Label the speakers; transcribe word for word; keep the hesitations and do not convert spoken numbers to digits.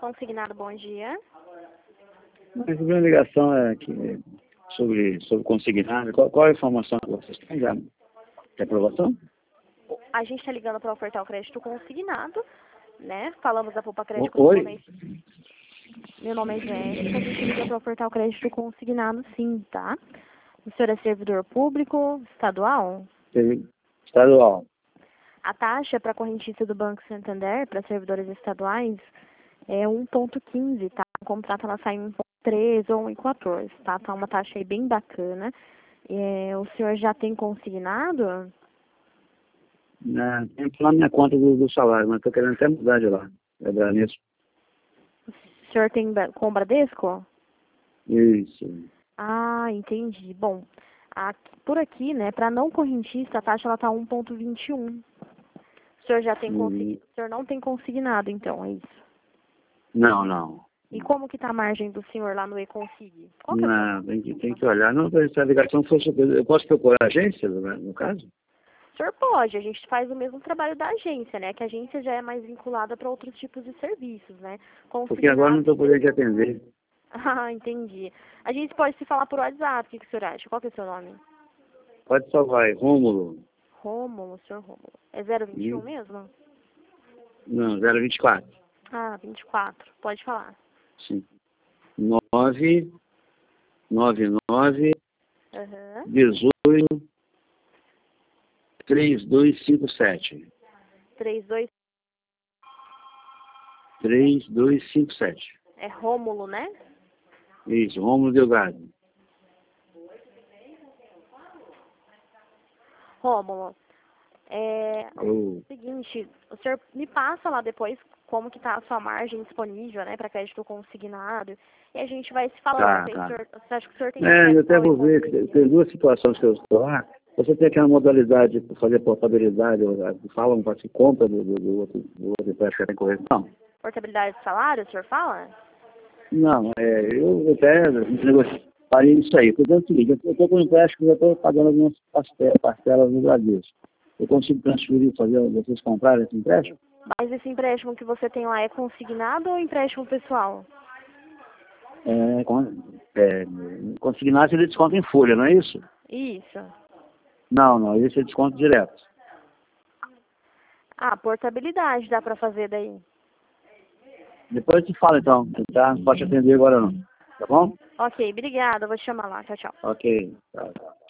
Speaker 1: Consignado, bom dia.
Speaker 2: Mas a minha ligação é aqui sobre, sobre consignado. Qual, qual a informação que vocês têm já? De aprovação?
Speaker 1: A gente está ligando para ofertar o crédito consignado, né? Falamos da Poupa Crédito.
Speaker 2: Oi?
Speaker 1: Meu nome é, meu nome é Jéssica, a gente liga para ofertar o crédito consignado, sim, tá? O senhor é servidor público, estadual?
Speaker 2: Estadual.
Speaker 1: A taxa para correntista do Banco Santander, para servidores estaduais, é um ponto quinze, tá? O contrato ela sai em um ponto treze ou um ponto quatorze, tá? Tá uma taxa aí bem bacana. É, o senhor já tem consignado?
Speaker 2: Na, tem lá na minha conta do, do salário, mas estou querendo até mudar de lá. Lembrar nisso.
Speaker 1: O senhor tem ba- com o Bradesco?
Speaker 2: Isso.
Speaker 1: Ah, entendi. Bom, aqui, por aqui, né, para não correntista, a taxa ela tá um ponto vinte e um. O senhor já tem
Speaker 2: Hum.
Speaker 1: consignado? O senhor não tem consignado, então, é isso?
Speaker 2: Não, não.
Speaker 1: E como que tá a margem do senhor lá no E-Consig? Qual que é a sua-
Speaker 2: Não, tem que, tem que olhar. Não, se a ligação fosse... Eu posso procurar a agência, no no caso?
Speaker 1: O senhor pode, a gente faz o mesmo trabalho da agência, né? Que a agência já é mais vinculada para outros tipos de serviços, né?
Speaker 2: Porque agora não
Speaker 1: Consignado.
Speaker 2: estou podendo te atender.
Speaker 1: Ah, entendi. A gente pode se falar por WhatsApp, o que, que o senhor acha? Qual que é o seu nome?
Speaker 2: Pode salvar aí, Rômulo.
Speaker 1: Rômulo, senhor Rômulo. É zero vinte e um
Speaker 2: Hum.
Speaker 1: mesmo?
Speaker 2: Não, zero vinte e quatro.
Speaker 1: Ah, vinte e quatro. Pode falar.
Speaker 2: Sim. nove nove nove
Speaker 1: Aham.
Speaker 2: dezoito três dois cinco sete.
Speaker 1: trinta e dois.
Speaker 2: três dois cinco sete.
Speaker 1: É Rômulo, né?
Speaker 2: Isso, Rômulo Delgado.
Speaker 1: Rômulo. É
Speaker 2: Oh.
Speaker 1: o seguinte, o senhor me passa lá depois como que tá a sua margem disponível, né, para crédito consignado, e a gente vai se falando.
Speaker 2: Tá,
Speaker 1: Não sei se
Speaker 2: tá.
Speaker 1: o senhor, você acha que o senhor tem
Speaker 2: É, eu
Speaker 1: acesso
Speaker 2: até
Speaker 1: ao
Speaker 2: vou ver, que tem- tem duas situações que eu estou lá. Você tem aquela modalidade de fazer portabilidade, falam para se compra do, do, do outro, do outro empréstimo que tem correção?
Speaker 1: portabilidade de salário, o senhor fala?
Speaker 2: Não, é, eu até parei isso aí. Porque é o seguinte, eu estou com um empréstimo, eu estou pagando algumas parcelas, parcelas no Bradesco. Eu consigo transferir, fazer vocês comprarem esse empréstimo?
Speaker 1: Mas esse empréstimo que você tem lá é consignado ou empréstimo pessoal?
Speaker 2: É, con- é, consignado seria desconto em folha, não é isso?
Speaker 1: Isso.
Speaker 2: Não, não, esse é desconto direto.
Speaker 1: Ah, portabilidade dá para fazer daí.
Speaker 2: Depois eu te falo então, tá? Não pode atender agora não. Tá bom?
Speaker 1: Ok, obrigada, eu vou te chamar lá. Tchau, tchau.
Speaker 2: Ok. Tá, tá.